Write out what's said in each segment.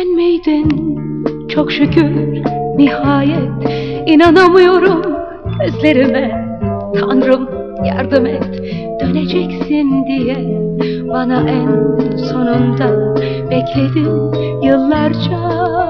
Sen miydin? Çok şükür nihayet inanamıyorum gözlerime. Tanrım yardım et, döneceksin diye. Bana en sonunda bekledim yıllarca.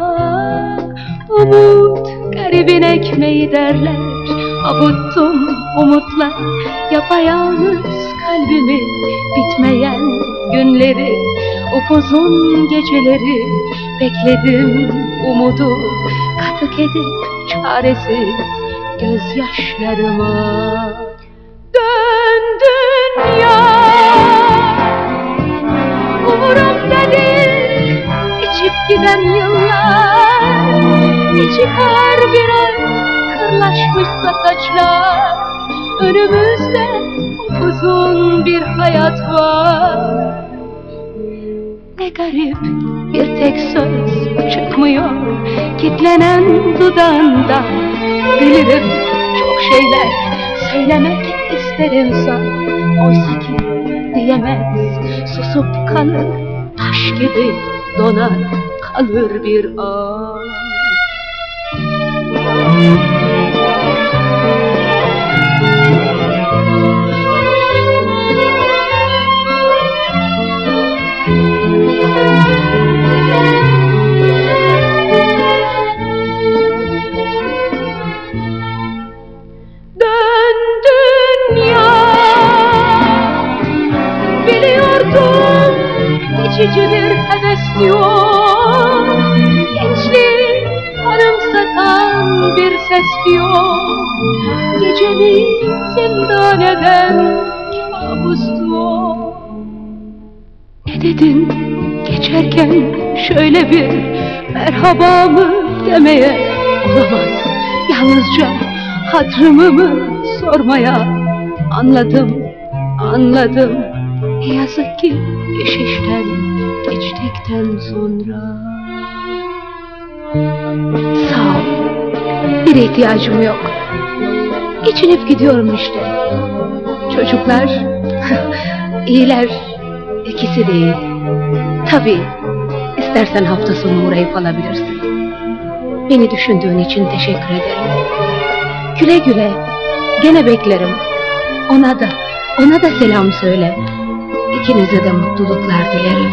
Umut garibin ekmeği derler. Avuttum umutla yapayalnız kalbimi. Bitmeyen günleri, upuzun geceleri bekledim umudu. Katık edip çaresiz gözyaşlarıma. Dön dünya, umurumda değil içip giden yıllar. Ne çıkar bir ay kırlaşmışsa saçlar. Önümüzde uzun bir hayat var. Ne garip bir tek söz çıkmıyor kitlenen dudağından. Bilirim çok şeyler söylemek ister insan, oysa ki diyemez. Susup kalır, taş gibi donar kalır bir an. Dön dünya, biliyordum geçici bir heves yok. Gençliği anımsatan bir ses yok. Gecemi zindan eden kabustu o. Ne dedin geçerken şöyle bir merhaba mı demeye? Olamaz, yalnızca hatırımı mı sormaya? Anladım. Ne yazık ki iş işten geçtikten sonra. Sağ ol, bir ihtiyacım yok. Geçinip gidiyorum işte. Çocuklar iyiler, ikisi de iyi. Tabii istersen hafta sonu uğrayıp alabilirsin. Beni düşündüğün için teşekkür ederim. Güle güle, gene beklerim. Ona da selam söyle. İkinize de mutluluklar dilerim.